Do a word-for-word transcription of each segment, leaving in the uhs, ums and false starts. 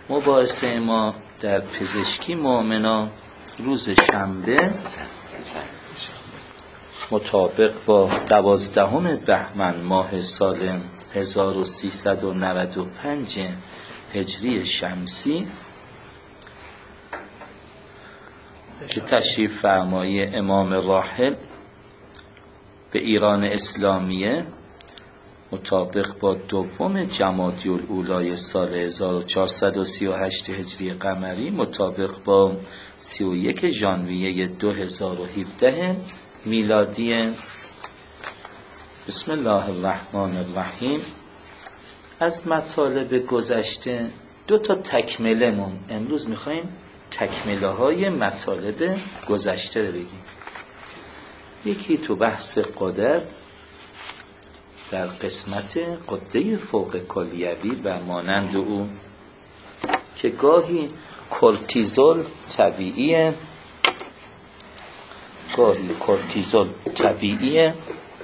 مباحثه ما در پزشکی مؤمنان روز شنبه مطابق با دوازدهم بهمن ماه سال هزار و سیصد و نود و پنج هجری شمسی که تشریف فرمایی امام راحل به ایران اسلامیه مطابق با دوم جمادی الاولی سال هزار و چهارصد و سی و هشت هجری قمری مطابق با سی و یک ژانویه دو هزار و هفده میلادی. بسم الله الرحمن الرحیم. از مطالب گذشته دو تا تکمله مون امروز میخواییم تکمله های مطالب گذشته رو بگیم. یکی تو بحث قدرت در قسمت قده فوق کلیوی و مانند او که گاهی کورتیزول طبیعیه گاهی کورتیزول طبیعیه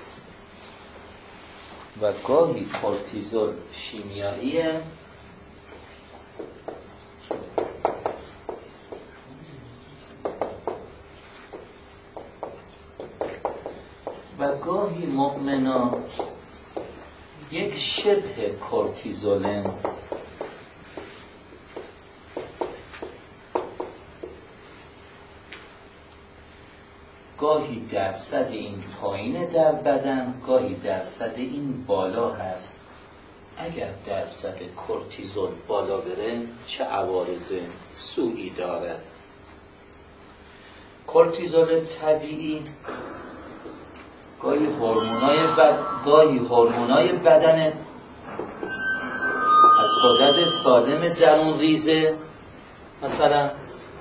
و گاهی کورتیزول شیمیاییه و گاهی مؤمنا یک شبه کورتیزولن گاهی درصد این پایین در بدن گاهی درصد این بالا هست. اگر درصد کورتیزول بالا بره چه عوارض سوئی دارد؟ کورتیزول طبیعی گاهی هورمونای بد... گاهی هورمونای بدنت از غدد سالم درون ریزه، مثلا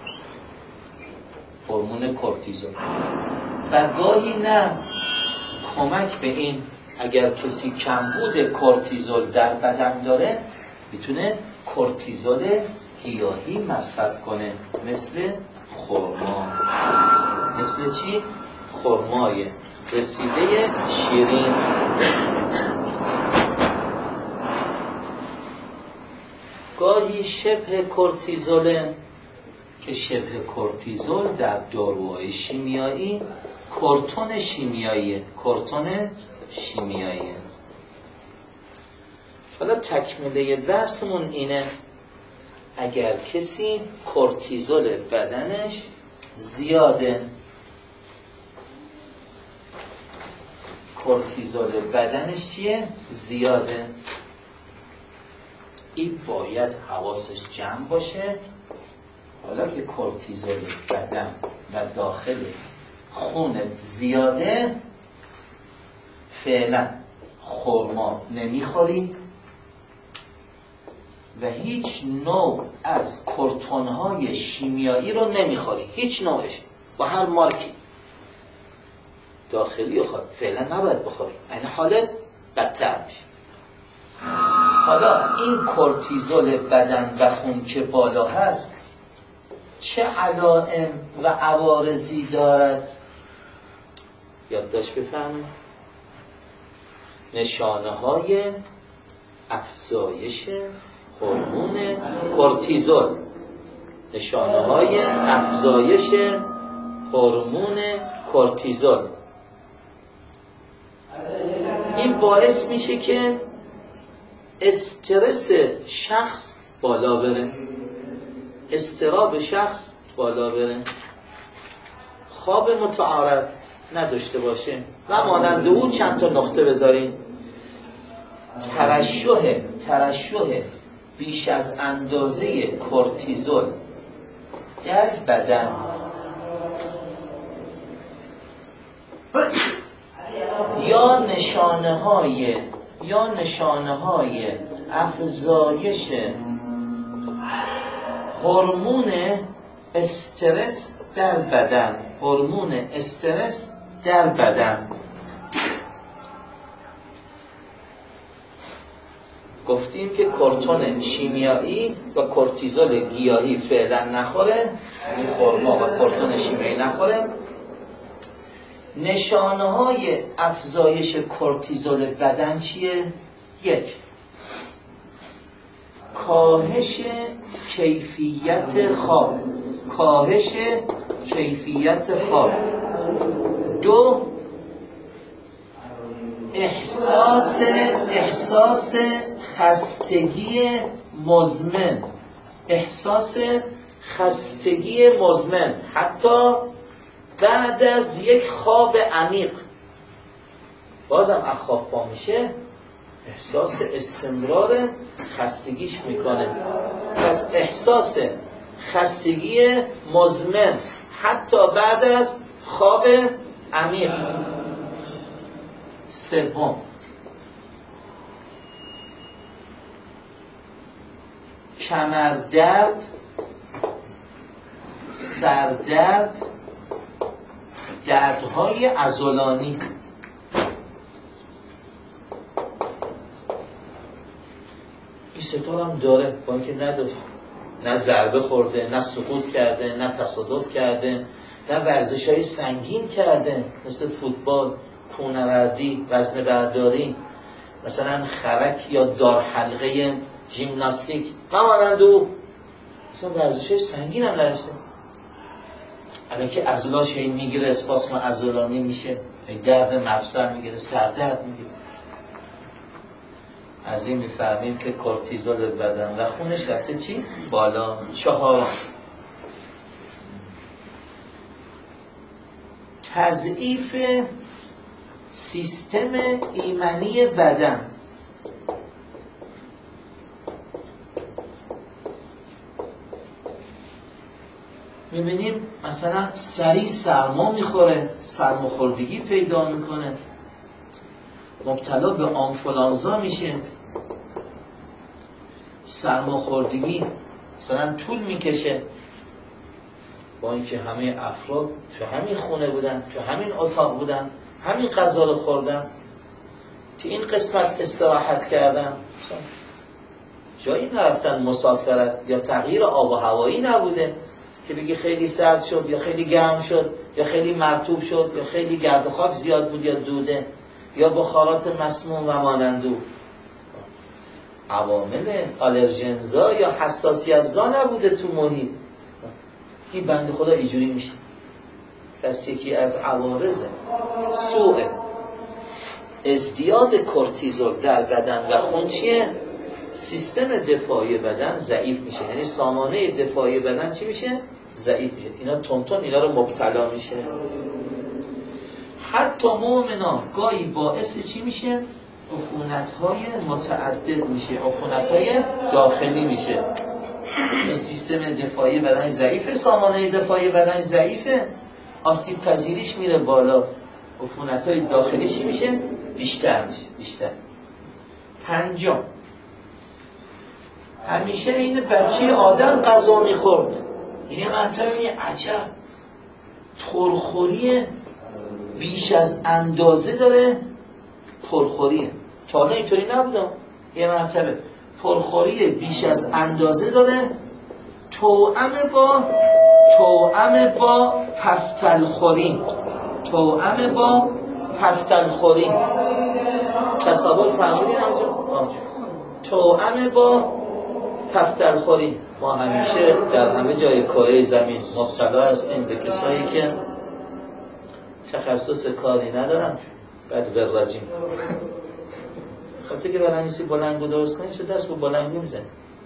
هورمون کورتیزول، و گاهی نه کمک به این اگر کسی کمبود کورتیزول در بدن داره میتونه کورتیزول گیاهی مصرف کنه، مثل خرما. مثل چی؟ خرمای رسیده شیرین. گاهی شبه کورتیزول که شبه کورتیزول در داروهای شیمیایی کورتون شیمیاییه کورتون شیمیاییه. حالا تکمله بحثمون اینه اگر کسی کورتیزول بدنش زیاده کورتیزول بدنش چیه؟ زیاده. این باید حواسش جمع باشه. حالا که کورتیزول بدن و داخل خونت زیاده، فعلا خرما نمیخوری و هیچ نوع از کورتون‌های شیمیایی رو نمیخوری، هیچ نوعش، با هر مارکی داخلی خود فعلا نباید بخوری، این حالت بدتر میشه. حالا این کورتیزول بدن و خون که بالا هست چه علائم و عوارضی دارد؟ یادداشت بفهمید. نشانه های افزایش هورمون کورتیزول نشانه های افزایش هورمون کورتیزول این باعث میشه که استرس شخص بالا بره، اضطراب شخص بالا بره، خواب متعارف نداشته باشه و مانند او چند تا نقطه بذاریم. ترشح ترشح بیش از اندازه کورتیزول در بدن یا نشانه های یا نشانه های افزایش هورمون استرس در بدن هورمون استرس در بدن. گفتیم که کورتون شیمیایی و کورتیزول گیاهی فعلا نخوره، یعنی خرما و کورتون شیمیایی نخوره. نشانه های افزایش کورتیزول بدن چیه؟ یک، کاهش کیفیت خواب، کاهش کیفیت خواب. دو، احساس احساس خستگی مزمن، احساس خستگی مزمن حتی بعد از یک خواب عمیق. بازم از خواب پا میشه احساس استمرار خستگیش میکنه. پس احساس خستگی مزمن حتی بعد از خواب عمیق. سوم، کمردرد، سردرد، دردهای عضلانی. این ستا هم داره، با اینکه نداشت، نه ضربه خورده، نه سقوط کرده، نه تصادف کرده، نه ورزش‌های سنگین کرده مثل فوتبال، کوهنوردی، وزنه برداری، مثلا خرک یا دار حلقه ژیمناستیک، همانند او مثلا ورزش‌های سنگین هم نداشته. الان که عضلاش این میگیره، اسپاسم عضلانی میشه، درد مفصل میگیره، سردرد میگیره. از این میفهمیم که کورتیزول بدن و خونش رفته چی؟ بالا. چهار، تضعیف سیستم ایمنی بدن. میبینیم مثلا سریع سرما میخوره، سرماخوردگی پیدا میکنه، مبتلا به آنفولانزا میشه. سرماخوردگی مثلا طول میکشه، با اینکه همه افراد تو همین خونه بودن، تو همین اتاق بودن، همین غذا رو خوردن، تو این قسمت استراحت کردن، جایی نرفتن مسافرت، یا تغییر آب و هوایی نبوده که بگی خیلی سرد شد یا خیلی گرم شد یا خیلی مرطوب شد یا خیلی گرد و خاک زیاد بود یا دوده یا بخارات مسموم و مانندو. عوامل آلرژنزا یا حساسیت‌زا نبوده تو محیط. این بنده خدا اینجوری میشه. پس یکی از عوارض سوء ازدیاد کورتیزول در بدن و خون چیه؟ سیستم دفاعی بدن ضعیف میشه. یعنی سامانه دفاعی بدن چی میشه؟ ضعیف میشه. اینا تونتون اینا رو مبتلا میشه. حتی مؤمنا گاهی باعث چی میشه؟ عفونت‌های متعدد میشه، عفونت‌های داخلی میشه. این سیستم دفاعی بدن ضعیفه، سامانه دفاعی بدن ضعیفه، آسیب پذیریش میره بالا، عفونت‌های داخلی چی میشه؟ بیشتر میشه، بیشتر. پنجم، همیشه این بچه آدم غذا میخورد، یه منطقه عجب پرخوری بیش از اندازه داره، پرخوریه. تا حالا اینطوری نبودم. یه مرتبه پرخوری بیش از اندازه داره، توأم با توأم با پفتلخوری، توأم با پفتلخوری. تصور فرمودین همونجا؟ توأم با پفتلخوری. ما همیشه در همه جای کره زمین مبتلا هستیم به کسایی که تخصص کاری ندارن، بعد وراجیم. وقتی که بلنگیسی بلنگو درست کنی چه دست با بلنگو میزنی؟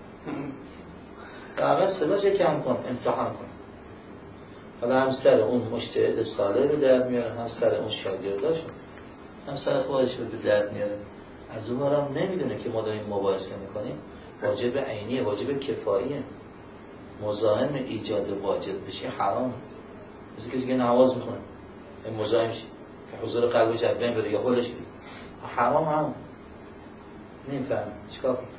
اول صداش کم کن، امتحان کن. حالا هم سر اون مجتهد صالح رو درد میاره، هم سر اون شاگرداشو، هم سر خودش رو به درد میاره. از اون هم نمیدونه که ما داریم مباحثه میکنیم. واجب عینیه، واجب کفاییه. مزاحم ایجاد واجب بشه حرام. مثل کسی که نماز میخونه این مزاحم شی که حضور قلبش از بین بره یا حلش بید، حرام هم نمیفهم. چیکار کنم؟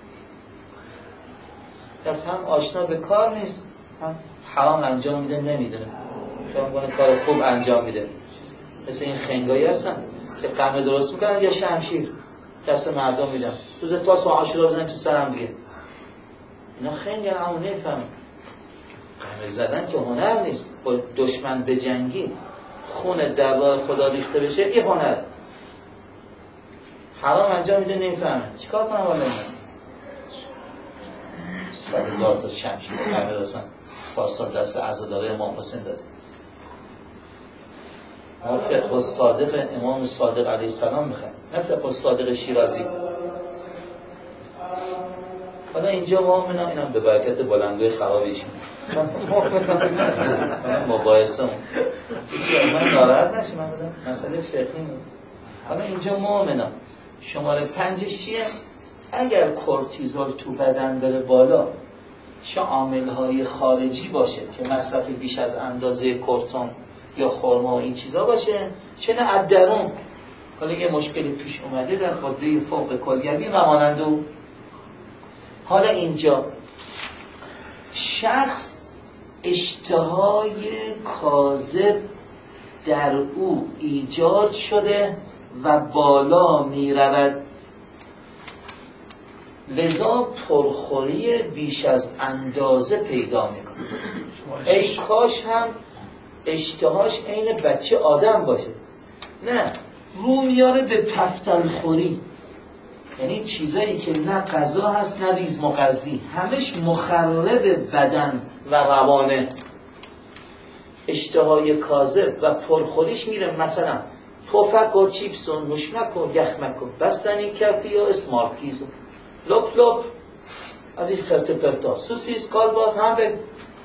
پس هم آشنا به کار نیست، هم حرام انجام میده نمیدونه. شما میگن کار خوب انجام میده، مثل این خنگایی هستن که قمه درست میکنن یا شمشیر دست مردم میدن، روز تاس و عاشورا بزنیم تو سرم دیگه. اینا خنگن، اما نمیفهم. قمه زدن که هنر نیست. با دشمن بجنگی، خون در راه خدا ریخته بشه، این هنر. حرام انجام میده نمیفهمه. چیکار کنم والا؟ صد هزار تا شمشیر قمر رسن پارسال دست عزاداره امام حسین داده. ما فقه الصادق امام صادق علیه السلام میخوایم، نه فقه الصادق شیرازی. حالا اینجا مومنان، اینم به برکت بلندگوی خرابیشون مباحثه مون کسی از من ناراحت نشه، من بزنم مسئله فقهی مون. حالا اینجا مومنان شماره پنجش چیه؟ اگر کورتیزول تو بدن بره بالا، چه عامل‌های خارجی باشه که مصرف بیش از اندازه کورتون یا خرما و این چیزا باشه، چه نه از درون. حالا یه مشکلی پیش اومده در غده فوق کلیوی و مانند او. حالا اینجا شخص اشتهای کاذب در او ایجاد شده و بالا می رود، لذا پرخوری بیش از اندازه پیدا میکنه. ای کاش هم اشتهاش عین بچه آدم باشه، نه رو میاره به پفتلخوری، یعنی چیزایی که نه غذا هست نه ریز مغذی، همش مخرب بدن و روانه. اشتهای کاذب و پرخوریش میره مثلا پفک و چیپس و نشمک و یخمک و بستنی کفی و اسمارتیز و لپ لپ از این خرت پرتا، سوسیس، کالباس، هم به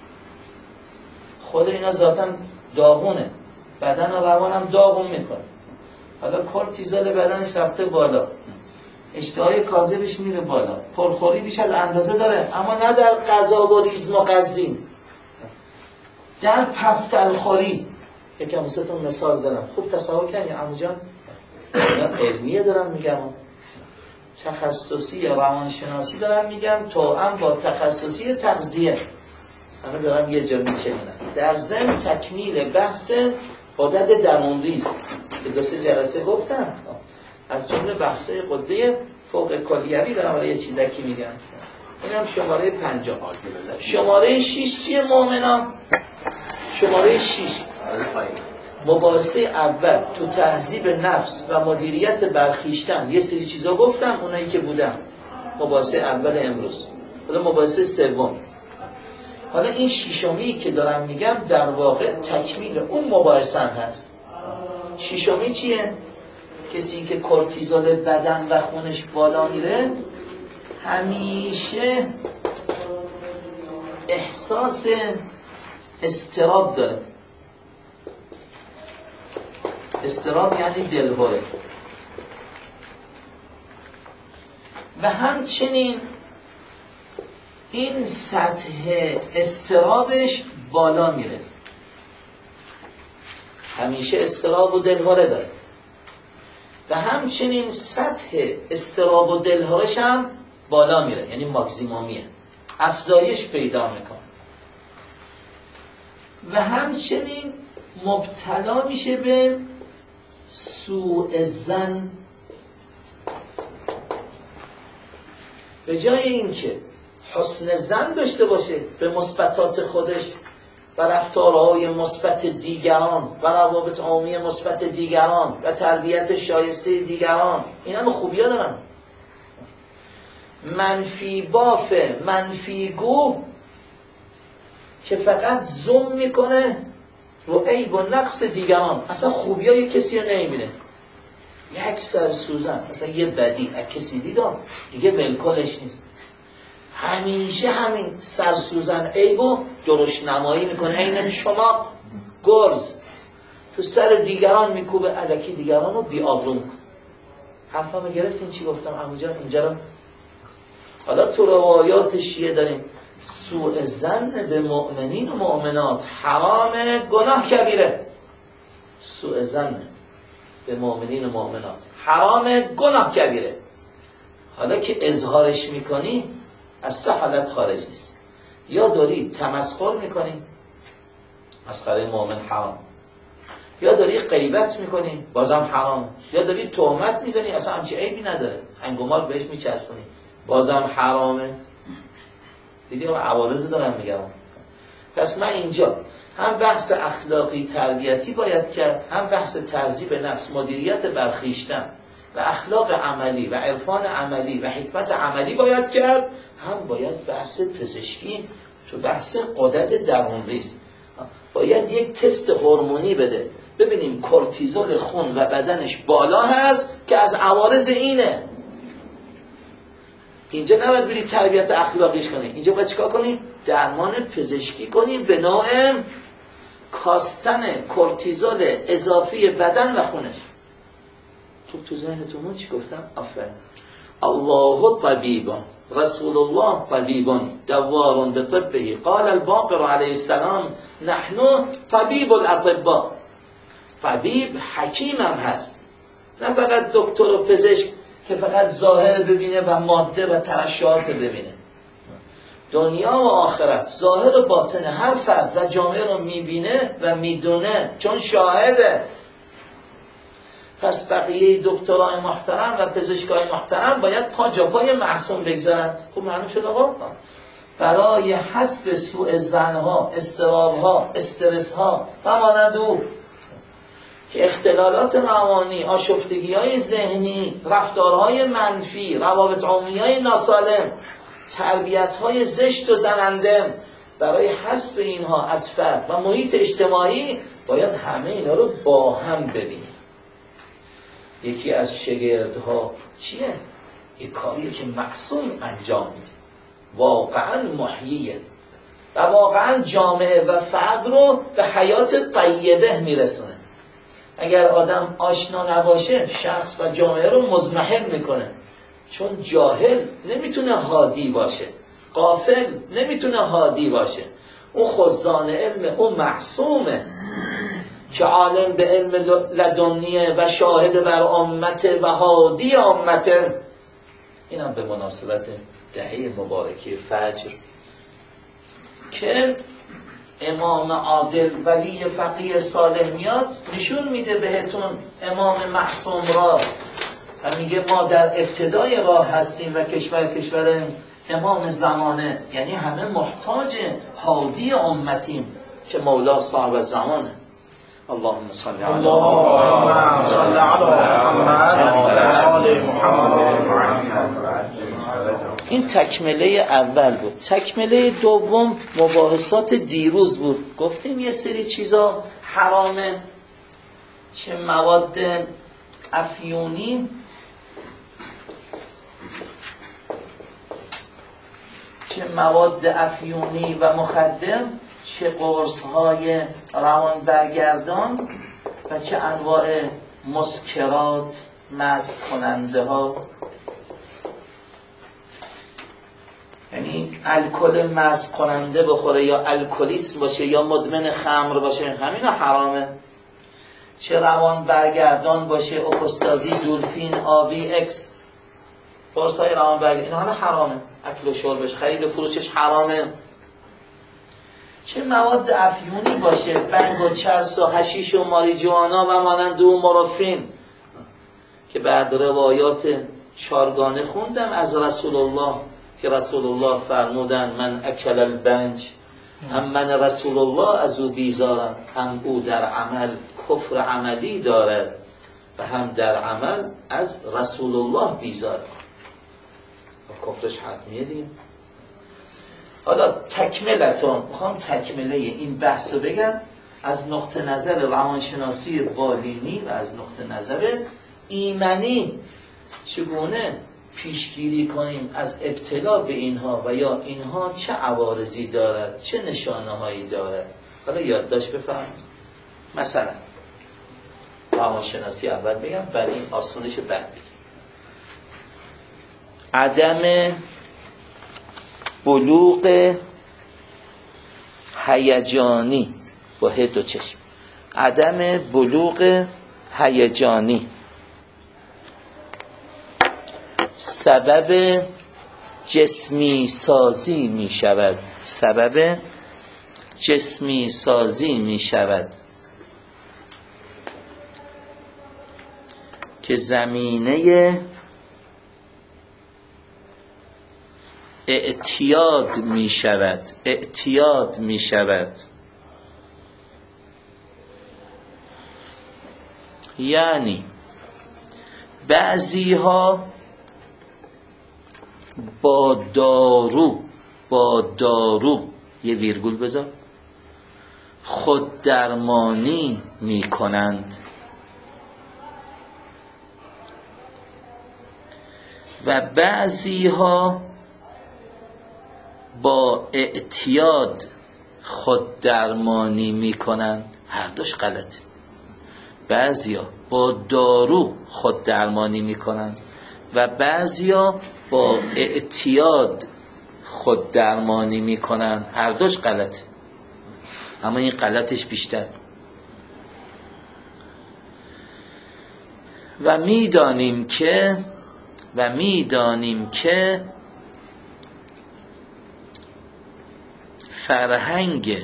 خود اینا ذاتاً داغونه، بدن و روان هم داغون میکنه. حالا کورتیزول بدنش رفته بالا، اشتهای کاذبش میره بالا، پرخوری بیش از اندازه داره، اما نه در غذا و ریز مغذی، در پفتلخوری. یکم واسهتون مثال زدم، خوب تصور کنید عمو جان. علمیه دارم میگم، تخصصی یا روانشناسی دارم میگم، تو هم با تخصصی تغذیه همه دارم یه جا میچنونم. در ضمن تکمیل بحث غدد درونریز که دو سه جلسه گفتم، از جمله بحثای غده فوق کلیوی دارم ولی یه چیزکی میگم. اینم شماره پنجاه. شماره شیش چیه مومنان؟ شماره شیش مباحثه اول تو تهذیب نفس و مدیریت برخیشتن. یه سری چیزا گفتم اونایی که بودم، مباحثه اول امروز. حالا مباحثه سوم، حالا این شیشمی که دارم میگم در واقع تکمیل اون مباحثه هست. شیشمی چیه؟ کسی که کورتیزول بدن و خونش بالا میره همیشه احساس اضطراب داره. اضطراب یعنی دلهوره. و همچنین این سطح اضطرابش بالا میره، همیشه اضطراب و دلهوره داره. و همچنین سطح اضطراب و دلهورش هم بالا میره، یعنی ماکسیمومیه، افزایش پیدا میکنه. و همچنین مبتلا میشه به سوء ظن. به جای اینکه حسن ظن داشته باشه به مثبتات خودش و رفتارهای مثبت دیگران و روابط عمومی مثبت دیگران و تربیت شایسته دیگران، اینا هم خوبی ها دارن، منفی باف، منفی گو که فقط زوم میکنه رو عیب و نقص دیگران، اصلا خوبی های کسی رو نمیبینه. یک سر سوزن، اصلا یه بدی از کسی دیدم دیگه ولکلش نیست، همیشه همین سرسوزن عیبو درشت نمایی میکنه، عین شما گرز تو سر دیگران میکوبه، الکی دیگران رو بی آبرو میکنه. حرفمو گرفتین چی گفتم عمو جان اینجا رو؟ حالا تو روایات شیعه داریم سوء ظن به مؤمنین و مؤمنات حرام، گناه کبیره. سوء ظن به مؤمنین و مؤمنات حرام، گناه کبیره. حالا که اظهارش میکنی از سه حالت خارج نیست، یا داری تمسخر میکنی، مسخره مؤمن حرام، یا داری غیبت میکنی بازم حرام، یا داری تهمت میزنی اصلا همچی عیبی نداره انگمال بهش میچسبونی بازم حرامه. دیدی اون عوارض دارم میگم. پس من اینجا هم بحث اخلاقی تربیتی باید کرد، هم بحث تهذیب نفس، مدیریت برخیشتن و اخلاق عملی و عرفان عملی و حکمت عملی باید کرد، هم باید بحث پزشکی تو بحث غدد درونریز باید یک تست هورمونی بده ببینیم کورتیزول خون و بدنش بالا هست که از عوارض اینه. اینجا نباید بری تربیت اخلاقیش کنی، اینجا باید چیکار کنی؟ درمان پزشکی کنی به نوع کاستن کورتیزول اضافی بدن و خونش. تو تو ذهنتون چی گفتم؟ آفرین. الله طبیب رسول الله طبیب دوار به طبه قال الباقر علیه السلام نحن طبیب الاطباء. طبیب حکیم هم هست، نه فقط دکتر و پزشک که فقط ظاهر ببینه و ماده و ترشحات ببینه. دنیا و آخرت ظاهر و باطن هر فرد و جامعه رو میبینه و میدونه چون شاهده. پس بقیه دکترای محترم و پزشکای محترم باید پا جاپای معصوم بگذارن. خب معلوم شد آقا برای حسب سوء ظنها، اضطرابها، استرسها و مانند او که اختلالات روانی، آشفتگی‌های ذهنی، رفتارهای منفی، روابط عمومی‌های ناسالم، تربیت‌های زشت و زننده، برای حسب اینها از فرد و محیط اجتماعی باید همه اینا رو با هم ببینیم. یکی از شگردها چیه؟ یک کاریه که معصوم انجام میده، واقعا محییه و واقعا جامعه و فرد رو به حیات طیبه میرسونه. اگر آدم آشنا نباشه شخص و جامعه رو مضمحل میکنه، چون جاهل نمیتونه هادی باشه، غافل نمیتونه هادی باشه. اون خزان علم، اون معصومه که عالم به علم لدنیه و شاهد بر امت و هادی امت. این هم به مناسبت دهه مبارکه فجر که امام عادل ولی فقیه صالح میاد نشون میده بهتون امام معصوم را و میگه ما در ابتدای راه هستیم و کشور کشور امام زمانه، یعنی همه محتاج هادی امتیم که مولا صاحب زمانه. اللهم صل علی اللهم صل علی محمد. این تکمله اول بود. تکمله دوم مباحثات دیروز بود. گفتیم یه سری چیزا حرامه، چه مواد افیونی چه مواد افیونی و مخدر، چه قرص‌های روان برگردان و چه انواع مسکرات، مست کننده ها، یعنی الکل مست کننده بخوره یا الکلیسم باشه یا مدمن خمر باشه، همینا حرامه. چه روان برگردان باشه، اوکستازی، دولفین، آبی، اکس، قرصای روان برگردان، اینا همه حرامه. اکل و شربش، خرید و فروشش حرامه. چه مواد افیونی باشه، بنگ و چرس و حشیش و ماریجوانا و مانند و مورفین که بعد روایات چارگانه خوندم از رسول الله که رسول الله فرمودن من اکل البنج هم من رسول الله از او بیزارم، هم او در عمل کفر عملی دارد و هم در عمل از رسول الله بیزارم. کفرش حتمیه دیگه. حالا تکملتون میخوام تکمله این بحث رو بگم از نقطه نظر روانشناسی بالینی و از نقطه نظر ایمنی چگونه پیشگیری کنیم از ابتلا به اینها و یا اینها چه عوارضی دارد، چه نشانه هایی دارد. حالا یادداشت بفرمایید. مثلا روانشناسی اول بگم بعد این آسونش بعد بگم. عدم بلوغ هیجانی با هد و چشم، عدم بلوغ هیجانی سبب جسمی سازی می شود، سبب جسمی سازی می شود که زمینه اعتیاد می شود، اعتیاد می شود. یعنی بعضی ها با دارو با دارو یه ویرگول بذار خود درمانی می کنند و بعضی ها با اعتیاد خود درمانی می کنند. هر دوش غلطه. بعضی ها با دارو خود درمانی می کنند و بعضی ها با اعتیاد خود درمانی می کنند. هر دوش غلطه، اما این غلطش بیشتر. و میدانیم که و میدانیم که فرهنگ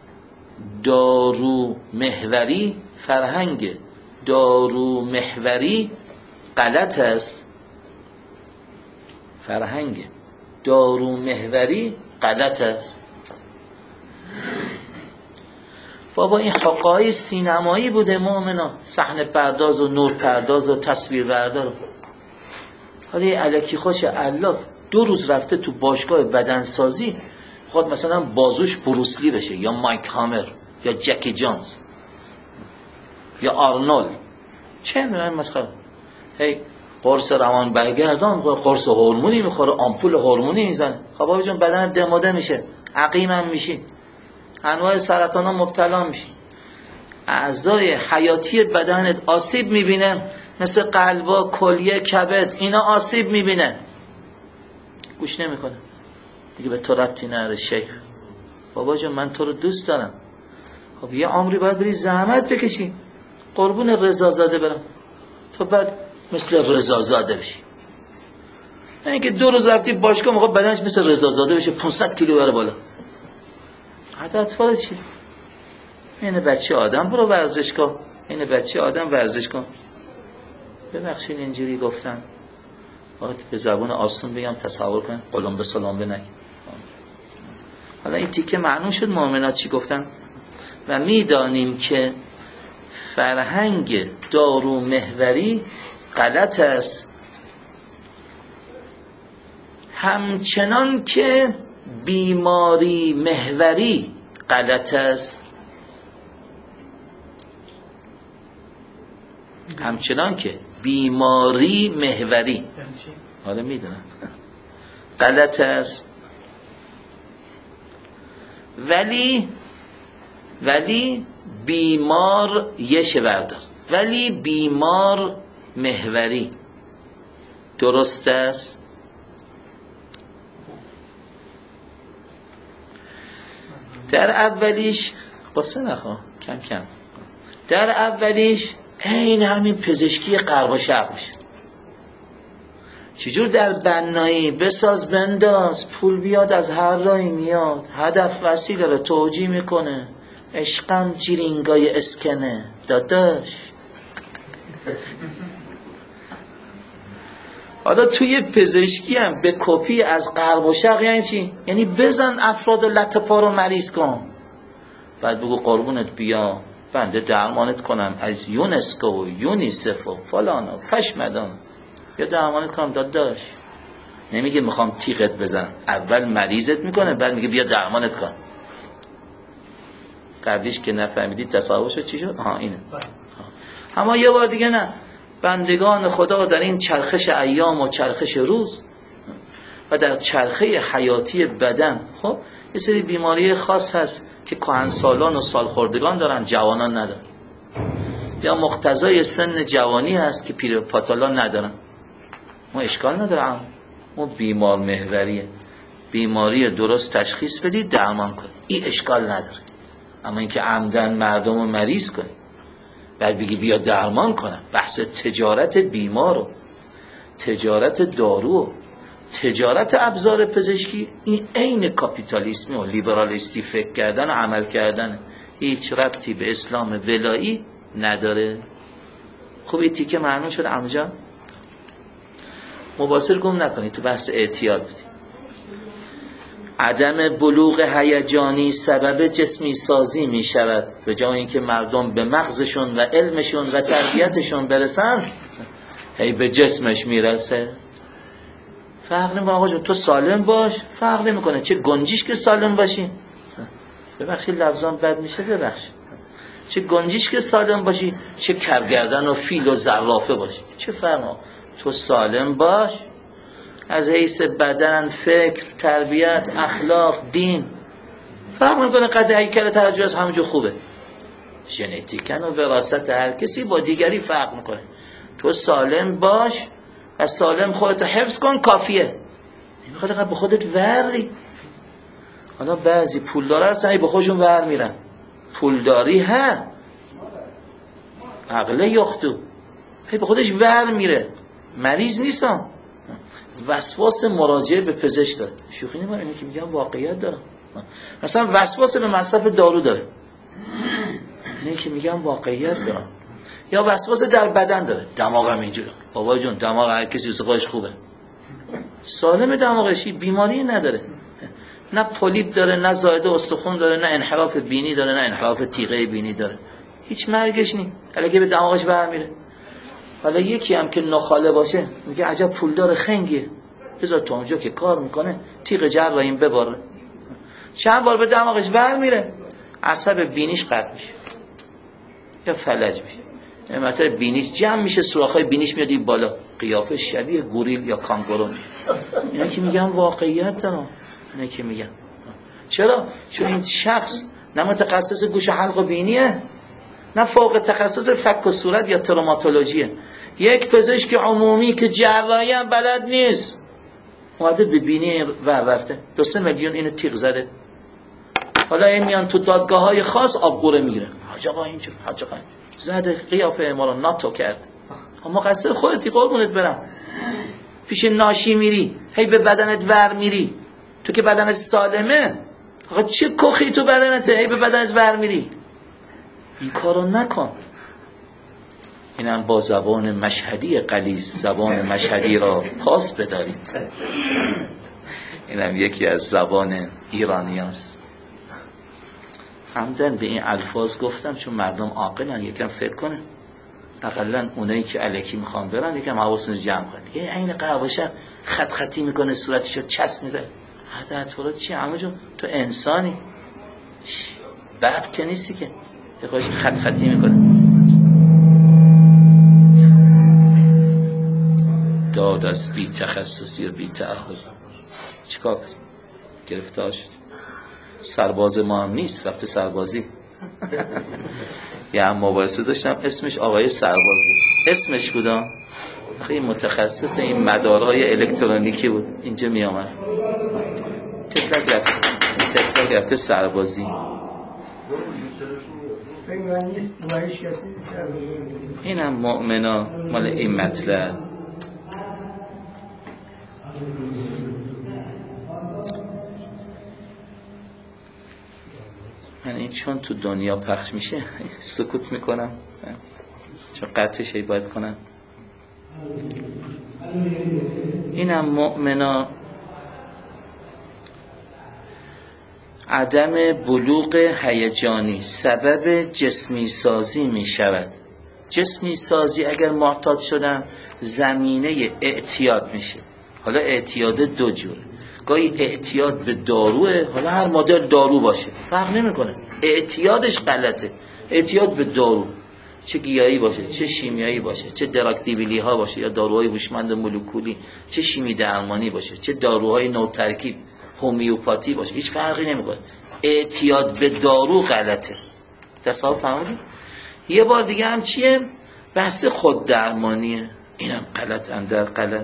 دارو محوری فرهنگ دارو محوری غلط است. فرهنگ دارو محوری غلط است. بابا این حقای سینمایی بوده مؤمنا، صحنه پرداز و نور پرداز و تصویر بردار. حالا یه الکی خوش الاف دو روز رفته تو باشگاه بدنسازی خود مثلا بازوش بروسلی بشه یا مایک هامر یا جکی جانز یا آرنولد. چه میدونم مسخره. هی قرص روان برگردان قرص هورمونی میخوره، آمپول هورمونی میزنه. خب بابا جون بدن دماده میشه، عقیم هم میشی، انواع سرطان ها مبتلا میشی، اعضای حیاتی بدنت آسیب میبینه، مثل قلبا، کلیه، کبد، اینا آسیب میبینه. گوش نمیکنه، دیگه به تو ربطی نداره شیخ. بابا جون من تو رو دوست دارم. خب یه عمری باید بری زحمت بکشی، قربون رضازاده برم، تو بعد مثل رضازاده بشی. نه که دو روز رفتی باشگاه موقع بدنش مثل رضازاده بشه، پانصد کیلو بره بالا. حتی اطفال چی؟ این بچه آدم برو ورزشگاه، این بچه آدم ورزش کن. ببخشید اینجوری گفتن، باید به زبان آسون بگم تصور کن، قلم به سلام بنگ. حالا این تیکه معلوم شد مؤمنات چی گفتن. و میدانیم که فرهنگ دارو محوری غلط است، همچنان که بیماری محوری غلط است. همچنان که بیماری محوری، حالا میدونم غلط است، ولی ولی بیمار یشه بردار، ولی بیمار محوری درست است. در اولیش قصه نخواه کم کم، در اولیش این همین پزشکی غرب و شرق میشه. چجور در بنایی بساز بنداز، پول بیاد از هر راهی میاد، هدف وسیله رو توجیه میکنه، عشقم جیرینگای اسکنه داداش. حالا توی پزشکی هم به کپی از غرب و شرق یعنی چی؟ یعنی بزن افراد لطه پا رو مریض کن، بعد بگو قربونت بیا بنده درمانت کنم از یونسکو و یونیسف و فلان و پشمدان، یا درمانت کنم داداش. نمیگه میخوام تیغت بزنم، اول مریضت میکنه بعد میگه بیا درمانت کن. قبلیش که نفهمیدی تصاوب شد چی شد؟ آها اینه. اما یه بار دیگه نه، بندگان خدا در این چرخش ایام و چرخش روز و در چرخه حیاتی بدن، خب یه سری بیماری خاص هست که کهنسالان و سالخوردگان دارن، جوانان ندارن، یا مقتضای سن جوانی هست که پیر پاتالان ندارن. ما اشکال ندارم، ما بیمار محوریه، بیماری درست تشخیص بدید درمان کنید، این اشکال نداره. اما اینکه عمدن مردم رو مریض کنید بعد بگی بیا درمان کنم، بحث تجارت بیمار و تجارت دارو و تجارت ابزار پزشکی، این عین کاپیتالیسمی و لیبرالیستی فکر کردن و عمل کردن، هیچ ربطی به اسلام ولایی نداره. خب این تیکه معلوم شد عموجان؟ مباصر گم نکنید، تو بحث اعتیاد بودی. عدم بلوغ هیجانی سبب جسمی سازی می شود، به جای اینکه مردم به مغزشون و علمشون و تربیتشون برسن هی به جسمش میرسه. فرق نمیکنه آقا جون تو سالم باش، فرق نمیکنه چه گنجیش که سالم باشی. ببخشید لفظان بد میشه، ببخشید. چه گنجیش که سالم باشی، چه کرگردن و فیل و زرافه باشی، چه فرق؟ تو سالم باش از حیث بدن، فکر، تربیت، اخلاق، دین. فرق نمیکنه قد هیکل توجه از همونجور خوبه. ژنتیکن و وراثت هر کسی با دیگری فرق میکنه. تو سالم باش و سالم خودت حفظ کن کافیه. نمیخواد قد به خودت وری. حالا بعضی پولدار هستن به خودشون ور میرن. پولداری ها عقله یختو هی به خودش ور میره، مریض نیستم. وسواس مراجعه به پزشک داره. شوخی نمی‌کنم، اینی که میگم واقعیت داره. مثلا وسواس به مصرف دارو داره، اینی که میگم واقعیت داره. یا وسواس در بدن داره، دماغم اینجوره. بابا جون دماغ هر کسی واسه خودش خوبه، سالم دماغشی بیماری نداره، نه پولیپ داره، نه زائده استخوان داره، نه انحراف بینی داره، نه انحراف تیغه بینی داره، هیچ مرگش نی، الکی به دماغش برمیره. حالا یکی هم که نخاله باشه میگه عجب پولدار خنگیه، بذار تو اونجا که کار میکنه تیغ جراحیم بباره، چند بار به دماغش برمیره، عصب بینیش قطع میشه یا فلج میشه، نعمتای بینیش جمع میشه، سوراخ‌های بینیش میاد این بالا، قیافه شبیه گوریل یا کانگورو میشه. اینا که میگم واقعیت داره، اینا که میگم. چرا؟ چون این شخص نه متخصص گوش و حلق و بینیه، نه فوق تخصص فک و صورت یا تروماتولوژیه. یک پزشک عمومی که جراحی هم بلد نیست اومده به بینی ور رفته، دو سه میلیون اینو تیغ زده، حالا این میان تو دادگاه های خاص آبگوره میگیره، حاج آقا اینجور، حاج آقا زده، قیافه ما رو ناتو کرد. اما قصر خودتی قربونت برم، پیش ناشی میری هی به بدنت ور میری، تو که بدنت سالمه، آقا چه کخی تو بدنته هی به بدنت ور میری، این کارو نکن. اینم با زبان مشهدی غلیظ، زبان مشهدی را پاس بدارید. اینم یکی از زبان ایرانی هست. همدن به این الفاظ گفتم چون مردم عاقلن، یکم فکر کنه، اقلا اونایی که الکی میخوان برن یکم حواسون جمع کنه. دیگه این قهوه‌شب خط خطی میکنه، صورتشو چسب میزنه، حدا تو چی عمو جون، تو انسانی، باب که نیستی که یه خودش خط خطی میکنه. داد از بی تخصصی و بی تعهد چیکار کنیم؟ گرفتار شد. سرباز ما هم نیست، رفته سربازی. یه هم مباحثه داشتم اسمش آقای سرباز بود. اسمش بودم خیلی متخصص این مدارهای الکترونیکی بود، اینجا می آمد تفلک رفته تفلک رفته سربازی. این هم مؤمنا مال این مطلب. من این چون تو دنیا پخش میشه سکوت میکنم، چون قطعش هی باید کنم. اینم مؤمنا عدم بلوغ هیجانی سبب جسمی سازی می شود. جسمی سازی اگر معتاد شدن زمینه اعتیاد میشه. حالا اعتیاد دو جوره، گاهی اعتیاد به داروه، حالا هر مدل دارو باشه فرق نمیکنه، اعتیادش غلطه. اعتیاد به دارو، چه گیاهی باشه، چه شیمیایی باشه، چه دراکتیبیلی ها باشه یا داروهای هوشمند مولکولی، چه شیمی درمانی باشه، چه داروهای نوترکیب هومیوپاتی باشه، هیچ فرقی نمیکنه. اعتیاد به دارو غلطه. تصور فهمیدی؟ یه بار دیگه هم چیه؟ بحث خود درمانیه، اینم غلط اندر غلط.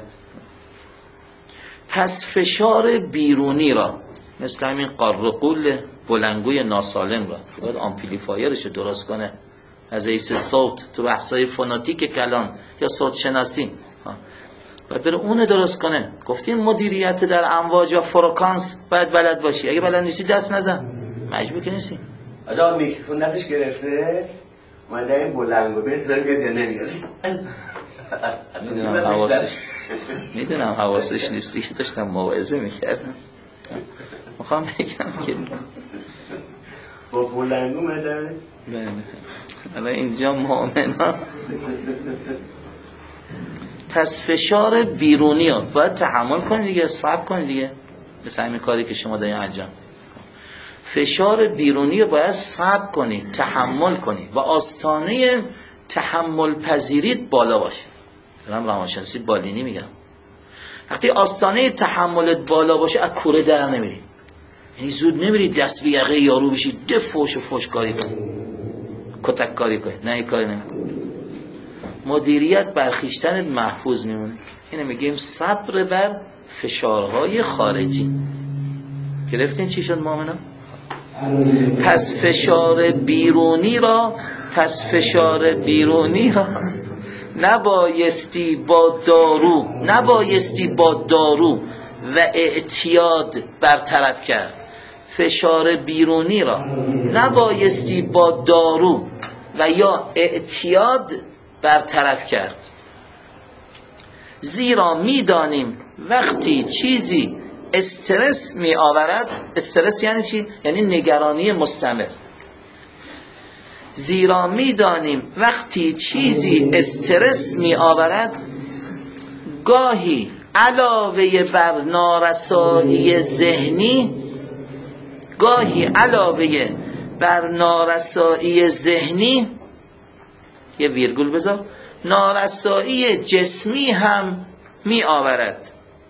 پس فشار بیرونی را مثل همین قارقول بلنگوی ناسالم را باید آمپلیفایرش درست کنه از حیث صوت، تو بحثای فوناتیک کلام یا صوت شناسی باید بره اون درست کنه. گفتیم مدیریت در امواج یا فرکانس باید بلد باشی، اگه بلد نیستی دست نزن، مجبور که نیستی. آدم میکروفون دستش گرفته من در این بلنگو بیت داره بیاد یا نمیاد. میدونم حواسش میدونم حواسش نیستی که داشتم موعظه میکردم. میخوام بگم که با بلنگو مدن بله. حالا اینجا مؤمنا پس فشار بیرونی رو باید تحمل کنی دیگه، صبر کنی دیگه، مثل همین کاری که شما دارین انجام. فشار بیرونی رو باید صبر کنی، تحمل کنی و آستانه تحمل پذیریت بالا باشه. دارم روانشناسی بالینی میگم. وقتی آستانه تحملت بالا باشه از کوره در نمیری، یعنی زود نمیری دست به یقه یارو بشی ده فوش و فوش کاری کنی، کتک کاری کنی، نه این کاری نمیکنی. مدیریت بر خویشتنت محفوظ میمونه. اینو میگیم صبر بر فشارهای خارجی. گرفتین چی شد مؤمنان؟ پس فشار بیرونی را پس فشار بیرونی را نبایستی با دارو نبایستی با دارو و اعتیاد برطرف کرد. فشار بیرونی را نبایستی با دارو و یا اعتیاد برطرف کرد، زیرا میدانیم وقتی چیزی استرس می آورد، استرس یعنی چی؟ یعنی نگرانی مستمر. زیرا میدانیم وقتی چیزی استرس می آورد، گاهی علاوه بر نارسایی ذهنی گاهی علاوه بر نارسایی ذهنی یه ویرگول بذار، نارسایی جسمی هم می آورد.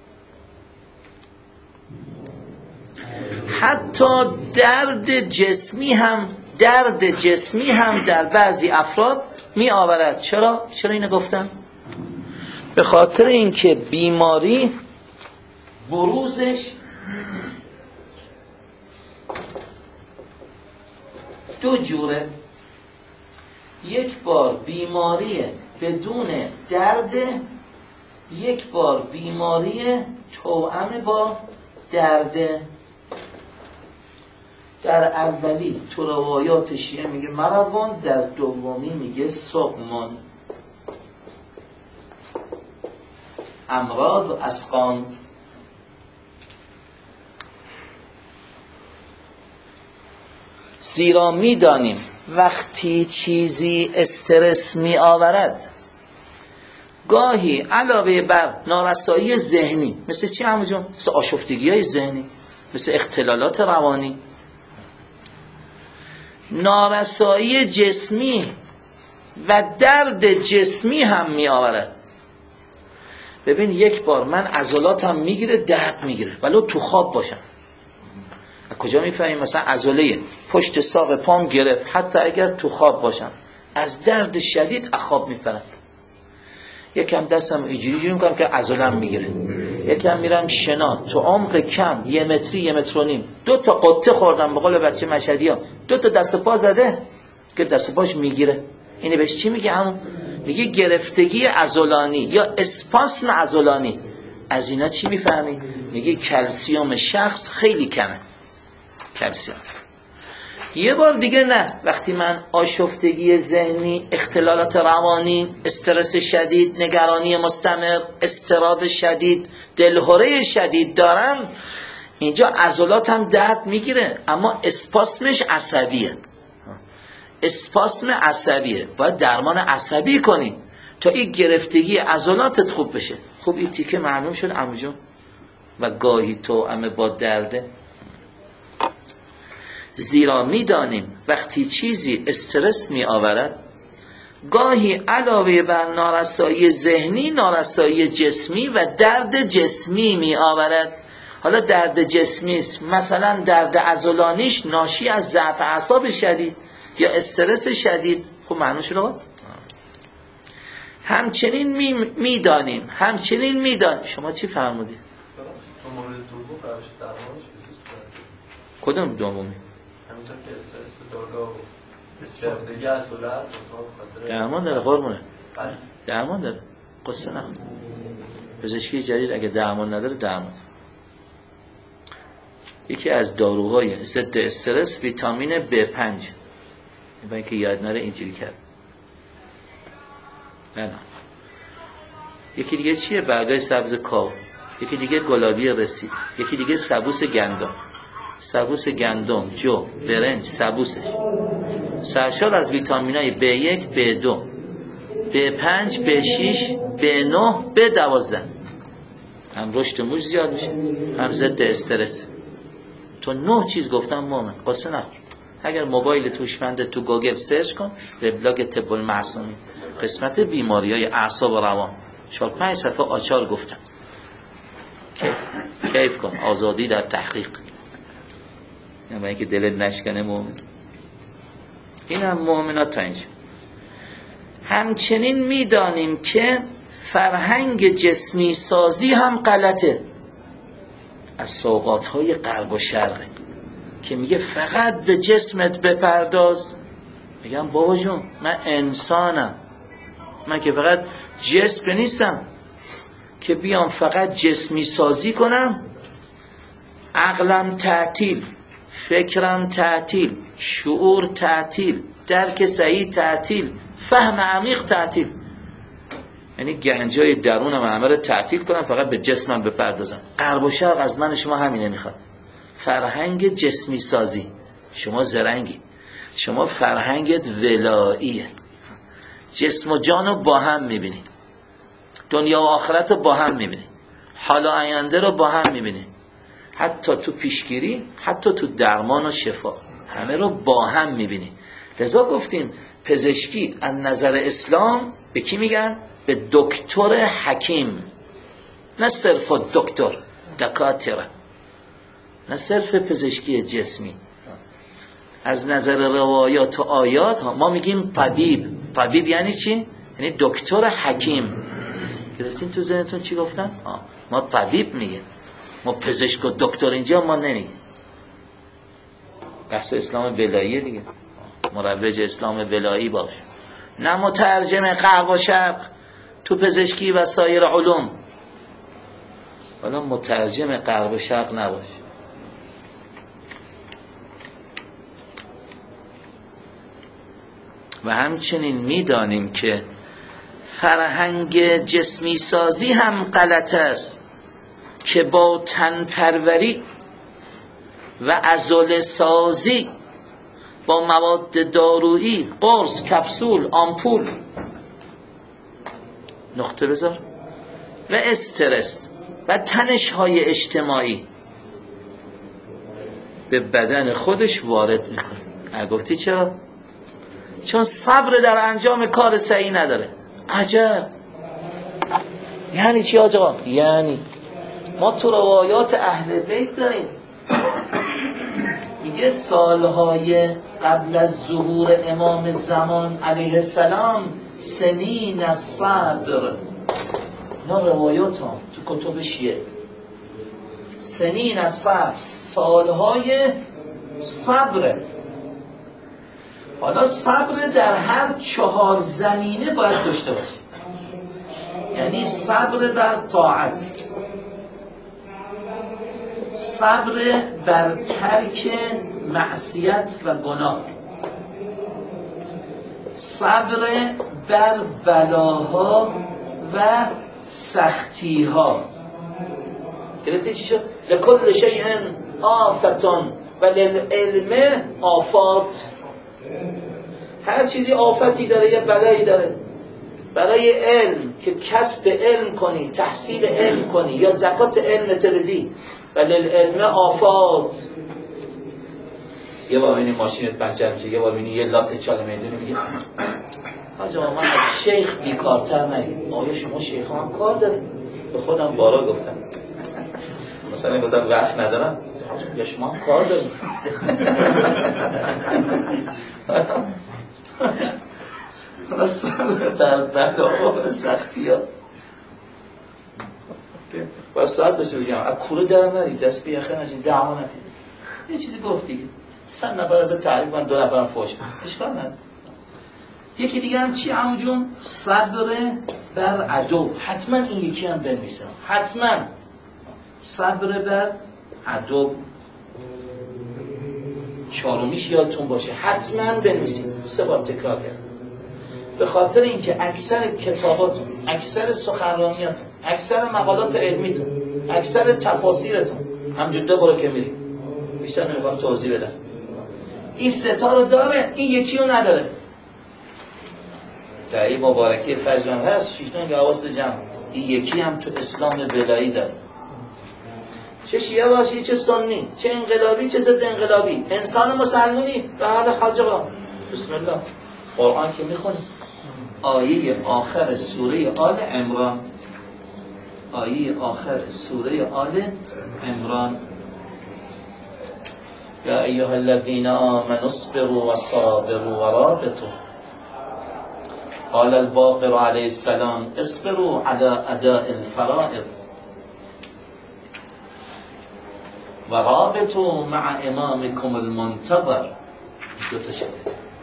حتی درد جسمی هم درد جسمی هم در بعضی افراد می آورد. چرا؟ چرا اینو گفتم؟ به خاطر اینکه بیماری بروزش دو جوره. یک بار بیماری بدون درد، یک بار بیماری توأم با درد. در اولی تو روایات شیعه میگه مروان، در دومی میگه سقمان، امراض و اسقام. زیرا میدانیم وقتی چیزی استرس می آورد، گاهی علاوه بر نارسایی ذهنی، مثل چی عمو جون؟ مثل آشفتگی های ذهنی، مثل اختلالات روانی، نارسایی جسمی و درد جسمی هم می آورد. ببین یک بار من عضلاتم میگیره، درد میگیره ولو تو خواب باشم. از کجا میفهمیم؟ مثلا عضله پشت ساق پام گرفت، حتی اگر تو خواب باشم از درد شدید از خواب میپرم. یکم دستم اینجوری جوری میکنم که عضله‌ام میگیره، یکم میرم شنا تو عمق کم یه متری یه متر و نیم، دو تا قطه خوردم به قول بچه مشهدی‌ها، دو تا دست پا زده که دست پاش میگیره. اینه بهش چی میگه؟ همون میگه گرفتگی عضلانی یا اسپاسم عضلانی. از اینا چی میفهمی؟ میگه کلسیوم شخص خیلی کمه، کلسیوم. یه بار دیگه نه، وقتی من آشفتگی ذهنی، اختلالات روانی، استرس شدید، نگرانی مستمر، اضطراب شدید، دلهره شدید دارم، اینجا عضلاتم درد میگیره، اما اسپاسمش عصبیه. اسپاسم عصبیه، باید درمان عصبی کنی تا این گرفتگی عضلاتت خوب بشه. خوب این تیکه معلوم شد عمو جون؟ و گاهی توأم با درده. زیرا میدانیم وقتی چیزی استرس می آورد، گاهی علاوه بر نارسایی ذهنی، نارسایی جسمی و درد جسمی می آورد. حالا درد جسمی است، مثلا درد عضلانیش ناشی از ضعف اعصاب شدید یا استرس شدید. خب معنی شد. همچنین می میدانیم همچنین میدانیم شما چی فرمودید؟ کدوم دومی؟ درمان داره قربونه، درمان داره، قصه نخون. پزشکی جدید اگه درمان نداره درمان. یکی از داروهای ضد استرس ویتامین بی پنج، با اینکه یاد نره اینجوری کرد. نه نه. یکی دیگه چیه؟ برگای سبز کاو، یکی دیگه گلابی رسید، یکی دیگه سبوس گندم، سبوس گندم، جو، برنج، سبوسش سرشار از ویتامینای بی یک، بی دو، بی پنج، بی شش به نه به دوازده. هم رشد موش زیاد میشه، هم ضد استرس. تو نه چیز گفتم مومن، قصه نخور. اگر موبایل توشمنده تو گوگل سرچ کن، وبلاگ طب المعصومین قسمت بیماری‌های اعصاب و روان، چهار پنج صفحه آچار گفتم. کیف کیف کن. آزادی در تحقیق. یعنی اینکه دلت نشکنه مومن. این هم مومنات تا اینجا. همچنین میدانیم که فرهنگ جسمی سازی هم غلطه. از سوغات‌های غرب و شرق که میگه فقط به جسمت بپرداز. میگم بابا جون من انسانم، من که فقط جسم نیستم که بیام فقط جسمی سازی کنم. عقلم تعطیل، فکرم تعطیل، شعور تعطیل، درک صحیح تعطیل، فهم عمیق تعطیل. یعنی گنجای درونم همه رو تعطیل کنم فقط به جسمم بپردازم. غرب و شرق از من شما همینه میخواد. فرهنگ جسمی سازی. شما زرنگی، شما فرهنگت ولاییه. جسم و جان رو با هم میبینی، دنیا و آخرت رو با هم میبینی، حال و آینده رو با هم میبینی، حتی تو پیشگیری، حتی تو درمان و شفا، همه رو با هم میبینی. لذا گفتیم پزشکی از نظر اسلام به کی میگن؟ به دکتر حکیم، نه صرف دکتر دکاتره، نه صرف پزشکی جسمی. از نظر روایات و آیات ما میگیم طبیب. طبیب یعنی چی؟ یعنی دکتر حکیم. گرفتین تو ذهنتون چی گفتن؟ آه. ما طبیب میگیم، ما پزشک و دکتر اینجا ما نمیگیم. بحث اسلام ولایی دیگه، مروج اسلام ولایی باش، نه مترجم غرب و شرق تو پزشکی و سایر علوم. حالا مترجم غرب و شرق نباش. و همچنین میدانیم که فرهنگ جسمی سازی هم غلط است که با تن پروری و عضله سازی با مواد دارویی، قرص، کپسول، آمپول، نقطه بذار، و استرس و تنش‌های اجتماعی به بدن خودش وارد میکنه. گفتی چرا؟ چون صبر در انجام کار صحیح نداره. عجب. یعنی چی آقا؟ یعنی ما تو روایات اهل بیت داریم میگه سالهای قبل از ظهور امام زمان علیه السلام سنین الصبر، اینا روایات ها تو کتب شیعه، سنین الصبر، سالهای صبر. حالا صبر در هر چهار زمینه باید داشته باشه. یعنی صبر بر طاعت، صبر بر ترک معصیت و گناه، صبر بر بلاها و سختیها. گرفتی چی شد؟ لکل شیء آفتون و للعلم آفات. هر چیزی آفتی داره یا بلایی داره. برای علم که کسب علم کنی، تحصیل علم کنی یا زکات علم تردی، ولی علم آفات. یه بار بینی ماشینت پنچر میشه، یه بار بینی یه لات چاله میدونی میگه حاج آقا من از شیخ بیکارتر نگیم. آیا شما شیخ هم کار داریم؟ به خودم بارا گفتم، مثلا گفتم وقت ندارم، یا شما هم کار داریم. در بلا و سختی ها باید ساعت بشه بگم از کوره در نری، دست بیخه نشین، دعوا نکنی، یه چیزی گفت دیگه. صد نفر از تعریف من، دو نفرم فوش اشکال نداره. یکی دیگه هم چی عمو جون؟ صبر بر عدو. حتما این یکی هم بنویسم، حتما صبر بر عدو. چهارمیش یادتون باشه، حتما بنویسید. سه بار تکرار کرد. به خاطر اینکه اکثر کتاباتون، اکثر سخنرانیاتون، اکثر مقالات علمیتون، اکثر تفاسیرتون همجوده برو که میری، بیشتر نمیخوام توضیح بدم، این ستا رو داره، این یکی رو نداره. در این مبارکه فجر هم هست، شیشتون که حواست جمع. این یکی هم تو اسلام بلایی داره، چه شیعه باشی چه سنی، چه انقلابی چه ضد انقلابی، انسان مسلمونی به حال حاج آقا. بسم الله قرآن که میخونی آیه آخر سوره آل عمران، آیه آخر سوره آل عمران، یا ایها الذین آمنوا اصبروا وصابروا ورابطوا. قال الباقر علیه السلام اصبروا على اداء الفرائض ورابطوا مع امامكم المنتظر. دو تا شرط.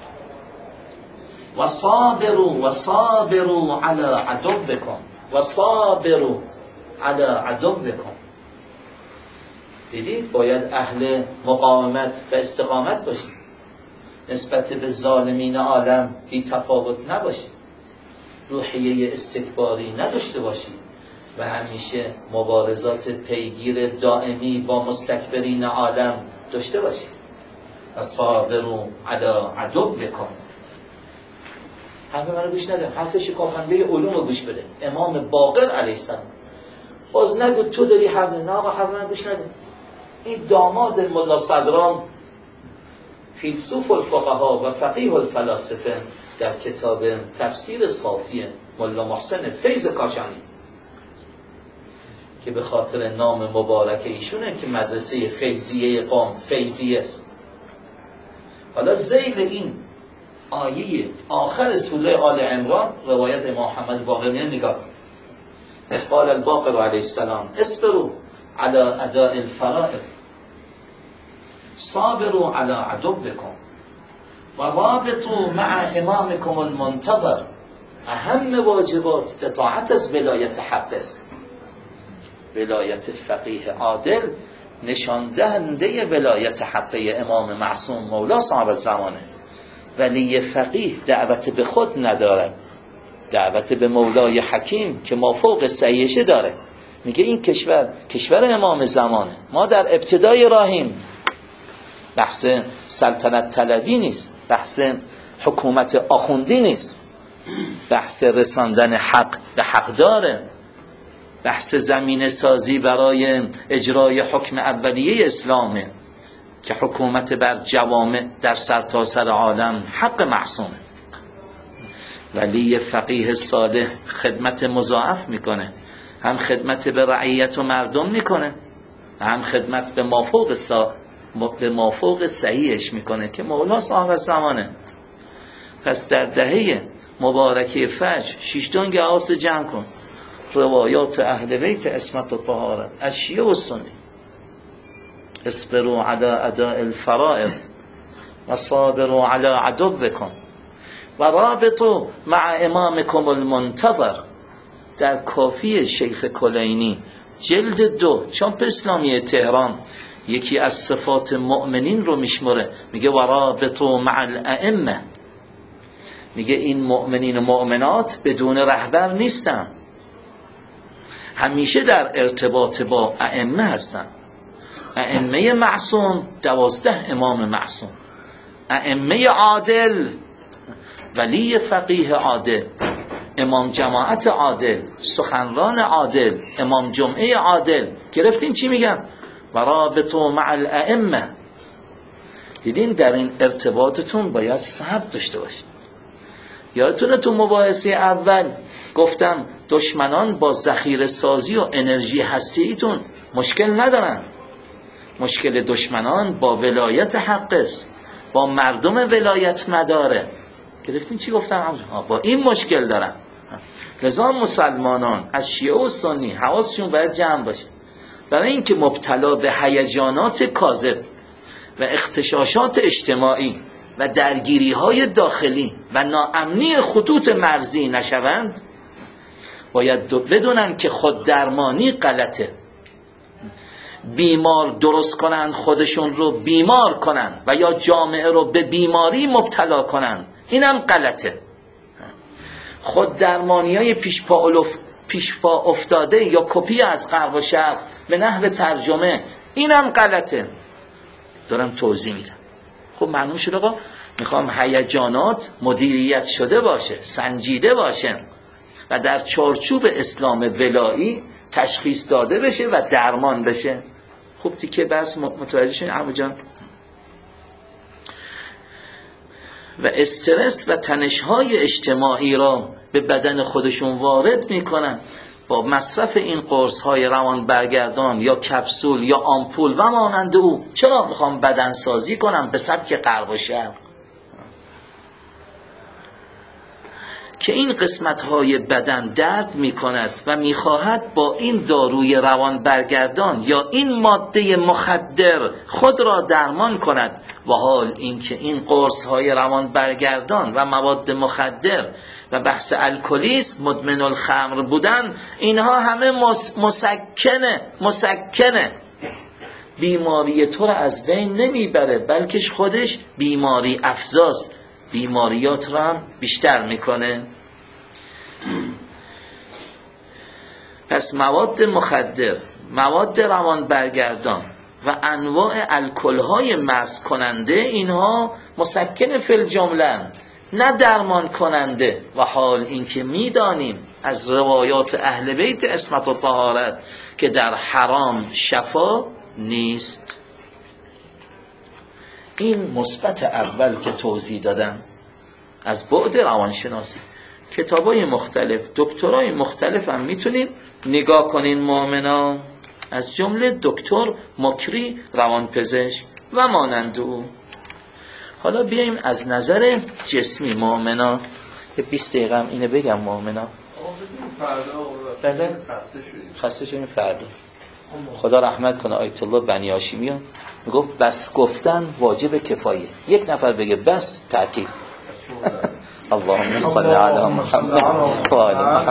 وصابروا وصابروا على عدوكم وصابروا على عدوكم. دیدید باید اهل مقاومت و استقامت باشید، نسبت به ظالمین عالم بی تفاوت نباشید، روحیه استکباری نداشته باشید و همیشه مبارزات پیگیر دائمی با مستکبرین عالم داشته باشید. و صابروا علی عدوکم. حرف من رو گوش نده، حرف شکافنده علوم رو گوش بده. امام باقر علیه السلام. باز نگو تو داری حرف، نه آقا حرف من گوش نده. این داماد ملا صدران فیلسوف الفقها و فقیه الفلاسفه در کتاب تفسیر صافی ملا محسن فیض کاشانی که به خاطر نام مبارک ایشونه که مدرسه فیضیه قم فیضیه است. حالا ذیل این آیه آخر سوره آل عمران روایت امام محمد باقر نگاه کن. اس قال الباقر علیه السلام اصبروا على اداء الفرائض صابروا على عدوكم ورابطوا مع امامكم المنتظر. اهم واجبات اطاعت از ولایت حق است. ولایت فقیه عادل نشان دهنده ولایت حقه امام معصوم مولا صاحب زمانه. ولی فقیه دعوت به خود ندارد، دعوت به مولای حکیم که مافوق سعیشه داره. میگه این کشور کشور امام زمانه، ما در ابتدای راهیم. بحث سلطنت طلبی نیست، بحث حکومت آخوندی نیست، بحث رساندن حق به حق داره، بحث زمین سازی برای اجرای حکم اولیه اسلامه که حکومت بر جوامع در سرتاسر عالم حق معصومه. ولی فقیه صالح خدمت مضاعف میکنه، هم خدمت به رعیت و مردم میکنه و هم خدمت به مافوق سا به مافوق صحیحش میکنه که مولا صاحب زمانه. پس در دهه مبارکه فجر شیشتون حواس جمع کن روایات اهل بیت عصمت و طهارت از شیعه و سنی. اصبروا علی اداء الفرائض و صابروا علی عدوکم و رابطوا مع امامکم المنتظر. در کافی شیخ کلینی جلد دو چاپ اسلامی تهران یکی از صفات مؤمنین رو میشمره، میگه و رابطوا مع الائمه. میگه این مؤمنین و مؤمنات بدون رهبر نیستن، همیشه در ارتباط با ائمه هستن. ائمه معصوم دوازده امام معصوم، ائمه عادل، ولی فقیه عادل، امام جماعت عادل، سخنران عادل، امام جمعه عادل. گرفتین چی میگم؟ و رابطوا مع الائمه. دیدین در این ارتباطتون باید صبر داشته باشید. یادتونه تو مباحثه اول گفتم دشمنان با ذخیره سازی و انرژی هستیتون مشکل ندارن، مشکل دشمنان با ولایت حق است، با مردم ولایت مداره. گرفتین چی گفتم؟ با این مشکل دارن. لذا مسلمانان از شیعه و سنی حواسشون باید جمع باشه، برای اینکه مبتلا به هیجانات کاذب و اختشاشات اجتماعی و درگیری های داخلی و ناامنی خطوط مرزی نشوند. باید بدونن که خود درمانی غلطه. بیمار درست کنن، خودشون رو بیمار کنن و یا جامعه رو به بیماری مبتلا کنن، اینم غلطه. خود درمانی های پیش پا, الف... پیش پا افتاده یا کپی از غرب و شرق به نحو ترجمه، اینم غلطه. دارم توضیح میدم. خب معلوم شد آقا میخوام هیجانات مدیریت شده باشه، سنجیده باشه و در چارچوب اسلام ولایی تشخیص داده بشه و درمان بشه. خوب تیکه بس متوجه شدین عمو جان؟ و استرس و تنش‌های اجتماعی را به بدن خودشون وارد میکنن با مصرف این قرص‌های روان برگردان یا کپسول یا آمپول و مانند او. چرا میخوام بدن سازی کنم به سبک غرب و شرق؟ که این قسمت‌های بدن درد می‌کند و می‌خواهد با این داروی روان برگردان یا این ماده مخدر خود را درمان کند، و حال اینکه این قرص‌های روان برگردان و مواد مخدر و بحث الکلیسم، مدمن الخمر بودن، اینها همه مس... مسکنه مسکنه بیماری تو را از بین نمیبره، بلکه خودش بیماری افزاست، بیماریات را هم بیشتر میکنه. پس مواد مخدر، مواد روان برگردان و انواع الکل‌های مست کننده، اینها مسکن فی الجمله، نه درمان کننده، و حال اینکه میدانیم از روایات اهل بیت عصمت و طهارت که در حرام شفا نیست. این مثبت اول که توضیح دادم از بعد روانشناسی. کتابای مختلف، دکترای مختلف هم میتونیم نگاه کنین مؤمنا، از جمله دکتر مکری روانپزشک و مانند او. حالا بیایم از نظر جسمی مؤمنا، یه بیست دقیقه هم اینو بگم مؤمنا. بله خسته شدیم فردا. خدا رحمت کنه آیت الله بنی هاشمی میگفت بس گفتن واجب کفایه، یک نفر بگه بس تعطیل. اللهم صل علی محمد و آل محمد.